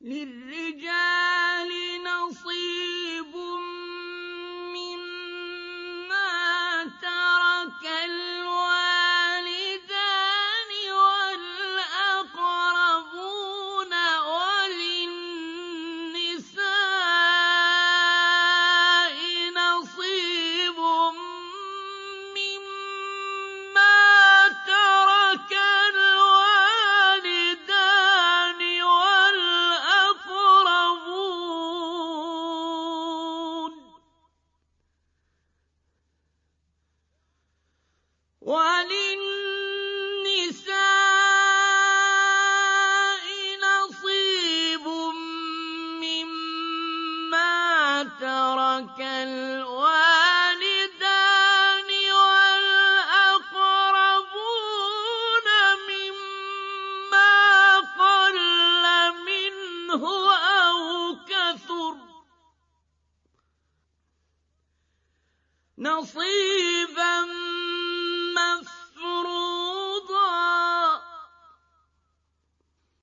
لِّلرِّجَالِ نَصِيبٌ مِّمَّا تَرَكَ الْوَالِدَانِ وَالْأَقْرَبُونَ وَلِلنِّسَاءِ نَصِيبٌ مِّمَّا تَرَكَ الْوَالِدَانِ وَالْأَقْرَبُونَ وَلِلنِّسَاءِ نَصِيبٌ مِّمَّا تَرَكَ الْوَالِدَانِ وَالْأَقْرَبُونَ مِمَّا قَلَّ مِنْهُ أَوْ كَثُرَ نَصِيبًا